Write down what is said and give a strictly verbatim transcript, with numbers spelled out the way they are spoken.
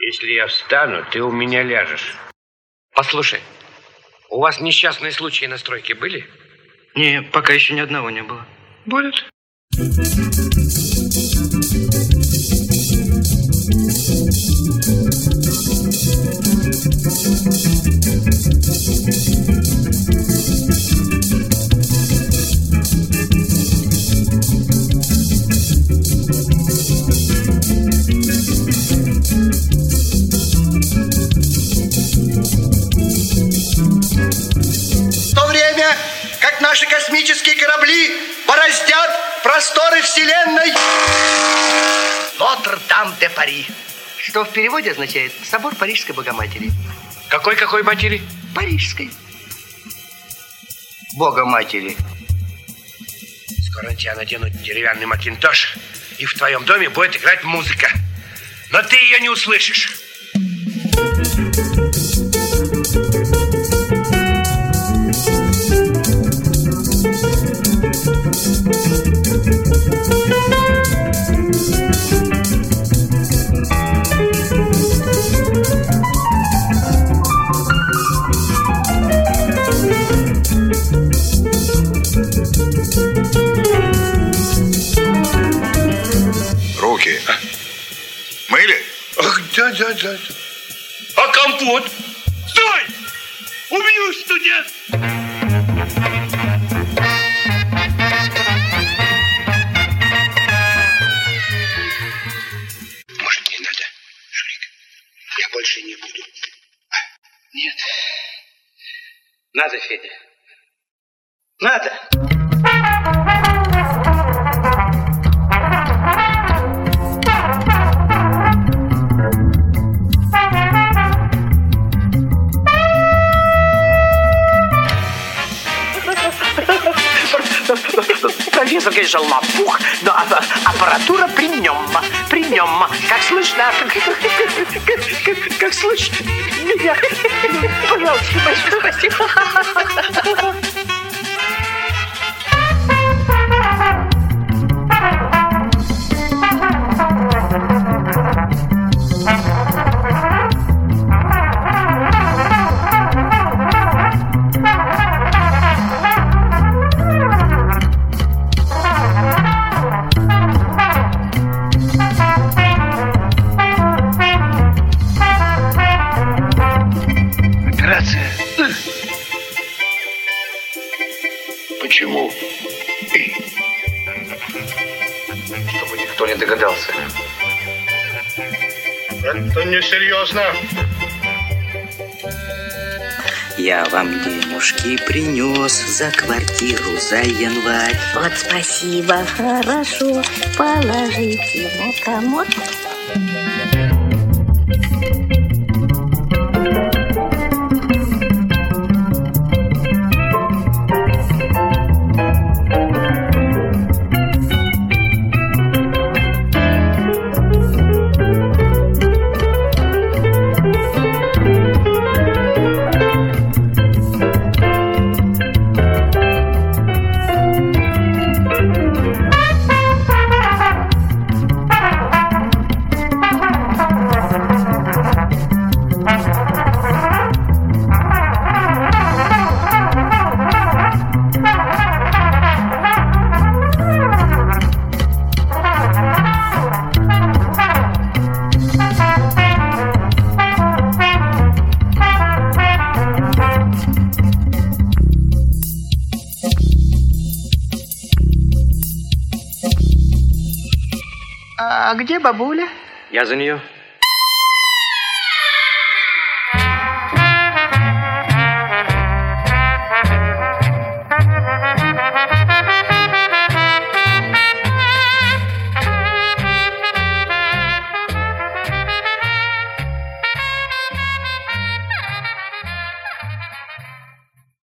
Если я встану, ты у меня ляжешь. Послушай, у вас несчастные случаи на стройке были? Не, пока еще ни одного не было. Будут. В то время, как наши космические корабли бороздят просторы Вселенной. Нотр-Дам-де-Пари. Что в переводе означает «Собор Парижской Богоматери». Какой-какой матери? Парижской. Богоматери. Скоро на тебя наденут деревянный макинтош, и в твоем доме будет играть музыка. Но ты ее не услышишь. Руки. А? Мыли? Ах, да, да, да. А компот? Стой! Убью студент! Может, не надо, Шурик? Я больше не буду. А? Нет. Надо, Федя. Надо. Профессор, конечно, лопух, но аппаратура при нем, при нем. Как слышно, как, как, как слышно меня. Пожалуйста, большое спасибо. Почему? Чтобы никто не догадался. Это несерьезно. Я вам денежки принес за квартиру за январь. Вот спасибо, хорошо. Положите на комод. А где бабуля? Я за нее.